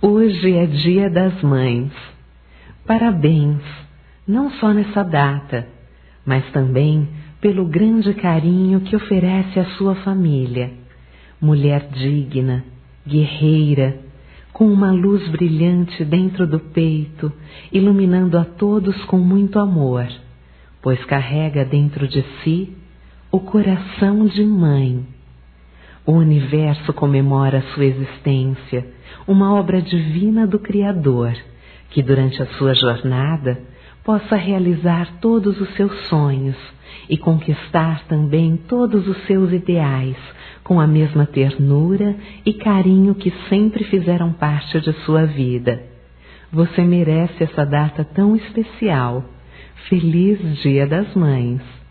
Hoje é Dia das Mães. Parabéns, não só nessa data, mas também pelo grande carinho que oferece à sua família. Mulher digna, guerreira, com uma luz brilhante dentro do peito, iluminando a todos com muito amor, pois carrega dentro de si o coração de mãe. O universo comemora sua existência, uma obra divina do Criador, que durante a sua jornada possa realizar todos os seus sonhos e conquistar também todos os seus ideais, com a mesma ternura e carinho que sempre fizeram parte de sua vida. Você merece essa data tão especial. Feliz Dia das Mães!